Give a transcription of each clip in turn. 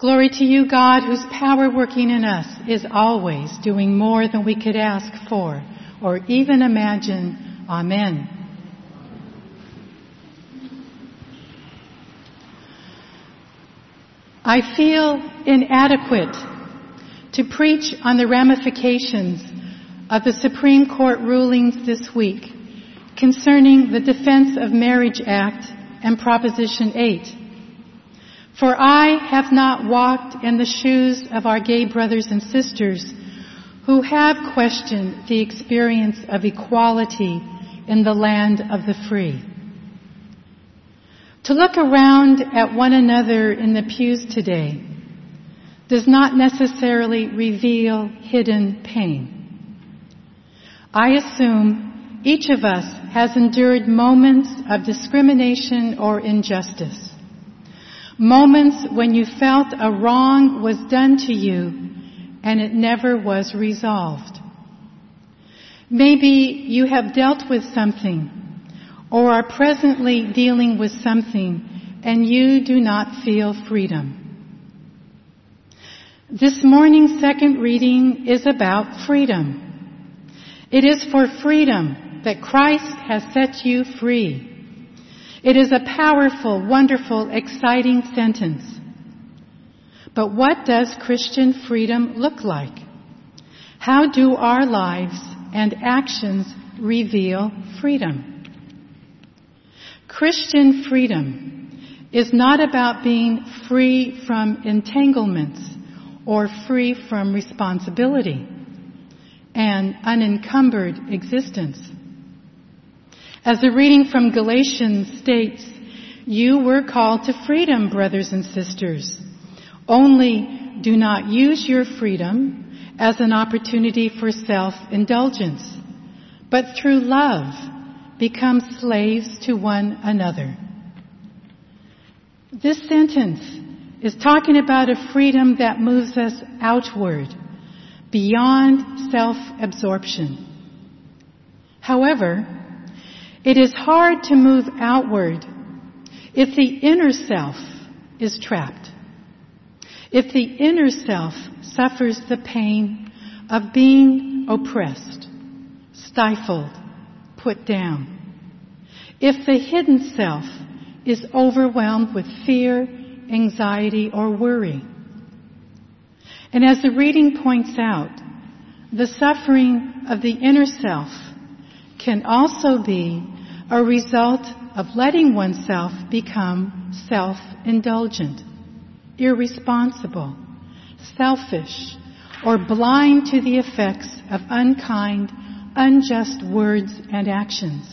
Glory to you, God, whose power working in us is always doing more than we could ask for or even imagine. Amen. I feel inadequate to preach on the ramifications of the Supreme Court rulings this week concerning the Defense of Marriage Act and Proposition 8. For I have not walked in the shoes of our gay brothers and sisters who have questioned the experience of equality in the land of the free. To look around at one another in the pews today does not necessarily reveal hidden pain. I assume each of us has endured moments of discrimination or injustice. Moments when you felt a wrong was done to you and it never was resolved. Maybe you have dealt with something or are presently dealing with something and you do not feel freedom. This morning's second reading is about freedom. It is for freedom that Christ has set you free. It is a powerful, wonderful, exciting sentence. But what does Christian freedom look like? How do our lives and actions reveal freedom? Christian freedom is not about being free from entanglements or free from responsibility and unencumbered existence. As the reading from Galatians states, you were called to freedom, brothers and sisters. Only do not use your freedom as an opportunity for self-indulgence, but through love become slaves to one another. This sentence is talking about a freedom that moves us outward, beyond self-absorption. However, it is hard to move outward if the inner self is trapped, if the inner self suffers the pain of being oppressed, stifled, put down, if the hidden self is overwhelmed with fear, anxiety, or worry. And as the reading points out, the suffering of the inner self can also be a result of letting oneself become self-indulgent, irresponsible, selfish, or blind to the effects of unkind, unjust words and actions.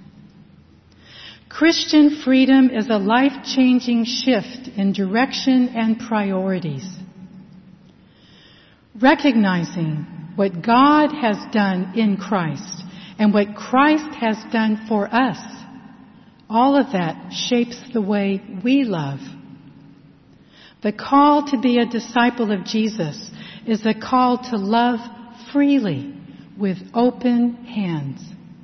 Christian freedom is a life-changing shift in direction and priorities. Recognizing what God has done in Christ and what Christ has done for us, all of that shapes the way we love. The call to be a disciple of Jesus is a call to love freely with open hands.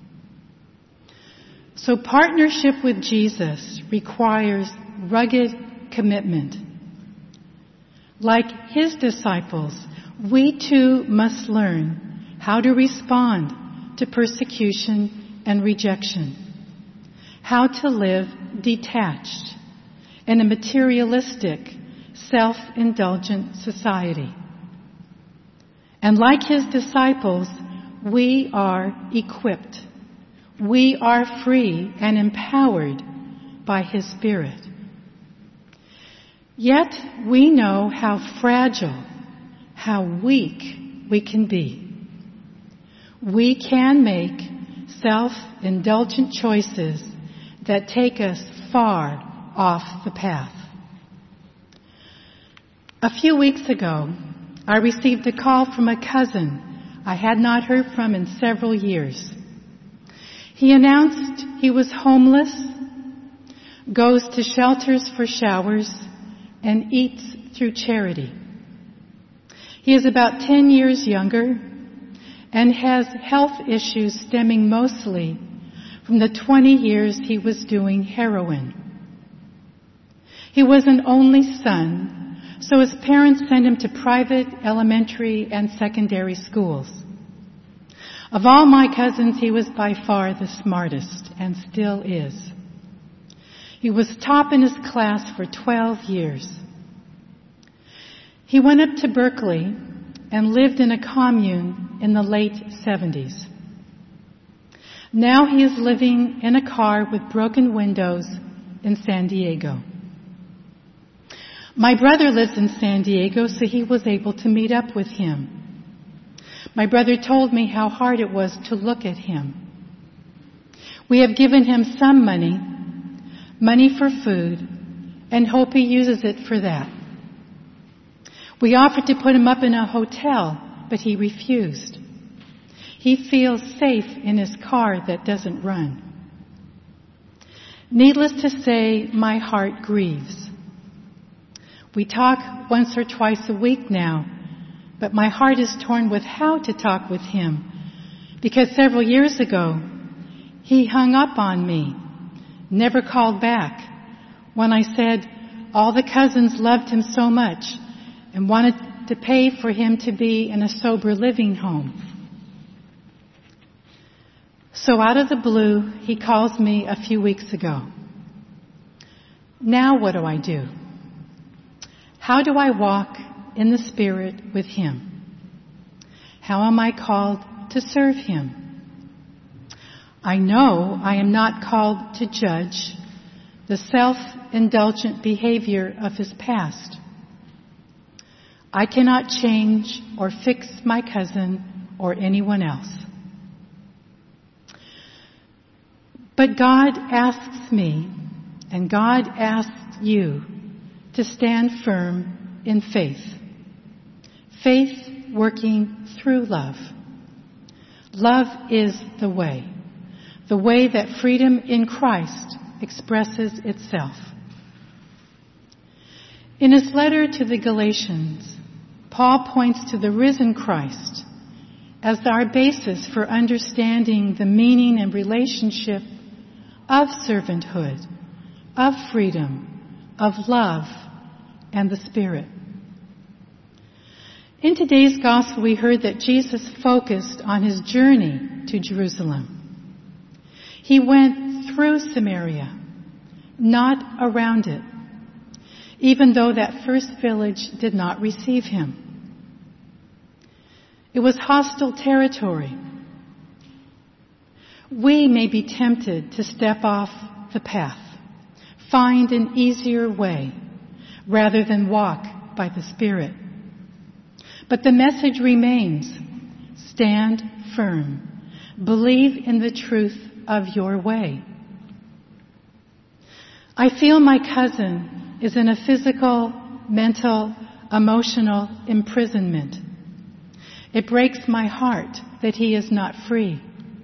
So partnership with Jesus requires rugged commitment. Like his disciples, we too must learn how to respond to persecution and rejection, how to live detached in a materialistic, self-indulgent society. And like his disciples, we are equipped. We are free and empowered by his Spirit. Yet we know how fragile, how weak we can be. We can make self-indulgent choices that take us far off the path. A few weeks ago, I received a call from a cousin I had not heard from in several years. He announced he was homeless, goes to shelters for showers, and eats through charity. He is about 10 years younger and has health issues stemming mostly from the 20 years he was doing heroin. He was an only son so his parents sent him to private elementary and secondary schools. Of all my cousins, he was by far the smartest, and still is. He was top in his class for 12 years. He went up to Berkeley and lived in a commune in the late 70s. Now he is living in a car with broken windows in San Diego. My brother lives in San Diego, so he was able to meet up with him. My brother told me how hard it was to look at him. We have given him some money for food, and hope he uses it for that. We offered to put him up in a hotel, but he refused. He feels safe in his car that doesn't run. Needless to say, my heart grieves. We talk once or twice a week now, but my heart is torn with how to talk with him, because several years ago, he hung up on me, never called back, when I said all the cousins loved him so much and wanted to pay for him to be in a sober living home. So out of the blue, he calls me a few weeks ago. Now what do I do? How do I walk in the Spirit with him? How am I called to serve him? I know I am not called to judge the self-indulgent behavior of his past. I cannot change or fix my cousin or anyone else. But God asks me, and God asks you, to stand firm in faith. Faith working through love. Love is the way that freedom in Christ expresses itself. In his letter to the Galatians, Paul points to the risen Christ as our basis for understanding the meaning and relationship of servanthood, of freedom, of love, and the Spirit. In today's gospel, we heard that Jesus focused on his journey to Jerusalem. He went through Samaria, not around it, even though that first village did not receive him. It was hostile territory. We may be tempted to step off the path, find an easier way, rather than walk by the Spirit. But the message remains: stand firm. Believe in the truth of your way. I feel my cousin is in a physical, mental, emotional imprisonment. It breaks my heart that he is not free.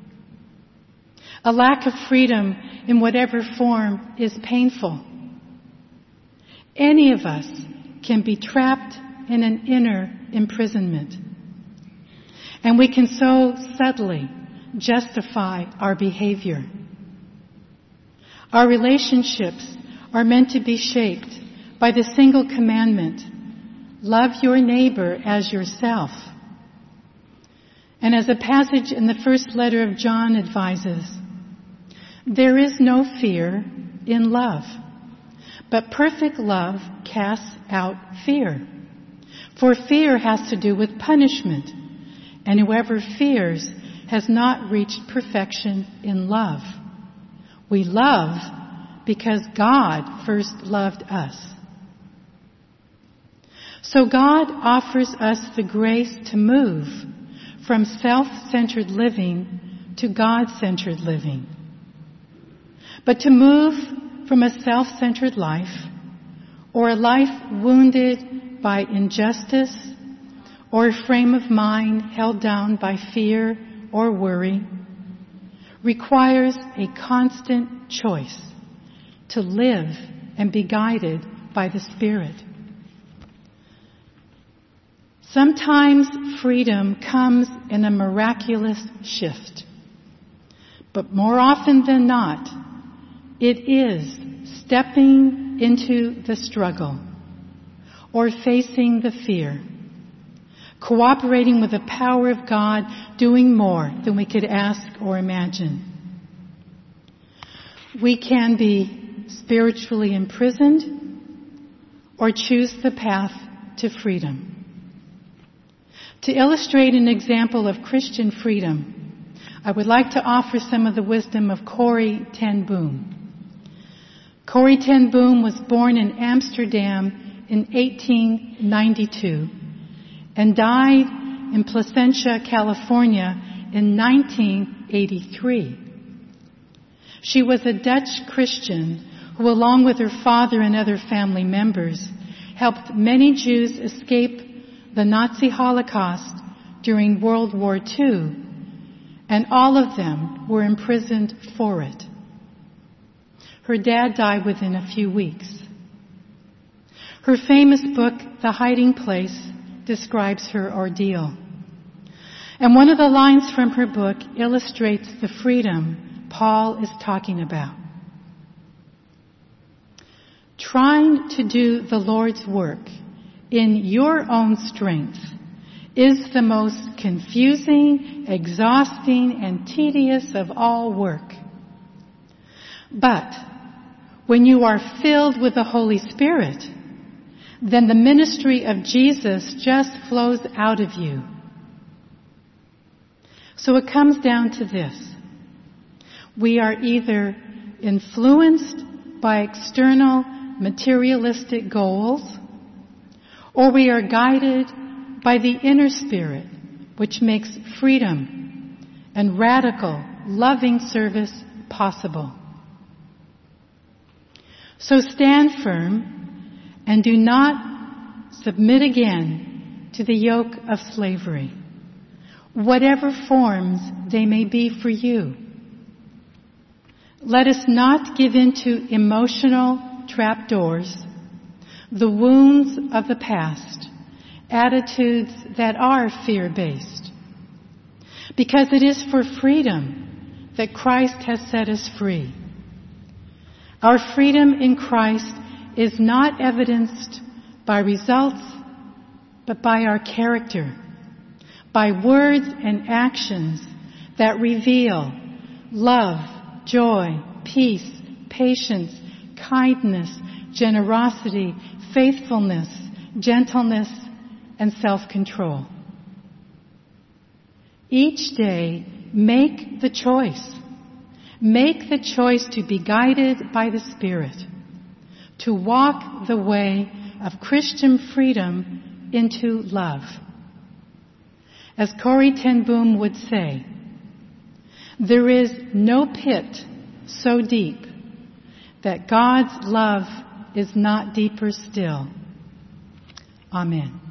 A lack of freedom in whatever form is painful. Any of us can be trapped in an inner imprisonment. And we can so subtly justify our behavior. Our relationships are meant to be shaped by the single commandment: love your neighbor as yourself. And as a passage in the first letter of John advises, there is no fear in love, but perfect love casts out fear. For fear has to do with punishment, and whoever fears has not reached perfection in love. We love because God first loved us. So God offers us the grace to move from self-centered living to God-centered living. But to move from a self-centered life, or a life wounded by injustice, or a frame of mind held down by fear or worry, requires a constant choice to live and be guided by the Spirit. Sometimes freedom comes in a miraculous shift, but more often than not, it is stepping into the struggle or facing the fear. Cooperating with the power of God, doing more than we could ask or imagine. We can be spiritually imprisoned or choose the path to freedom. To illustrate an example of Christian freedom, I would like to offer some of the wisdom of Corrie ten Boom. Corrie ten Boom was born in Amsterdam in 1892 and died in Placentia, California in 1983. She was a Dutch Christian who, along with her father and other family members, helped many Jews escape the Nazi Holocaust during World War II, and all of them were imprisoned for it. Her dad died within a few weeks. Her famous book, The Hiding Place, describes her ordeal. And one of the lines from her book illustrates the freedom Paul is talking about. Trying to do the Lord's work in your own strength is the most confusing, exhausting, and tedious of all work. But when you are filled with the Holy Spirit, then the ministry of Jesus just flows out of you. So it comes down to this. We are either influenced by external materialistic goals, or we are guided by the inner spirit, which makes freedom and radical, loving service possible. So stand firm and do not submit again to the yoke of slavery, whatever forms they may be for you. Let us not give in to emotional trapdoors, the wounds of the past, attitudes that are fear-based. Because it is for freedom that Christ has set us free. Our freedom in Christ is not evidenced by results, but by our character, by words and actions that reveal love, joy, peace, patience, kindness, generosity, faithfulness, gentleness, and self-control. Each day, make the choice. Make the choice to be guided by the Spirit, to walk the way of Christian freedom into love. As Corrie ten Boom would say, there is no pit so deep that God's love is not deeper still. Amen.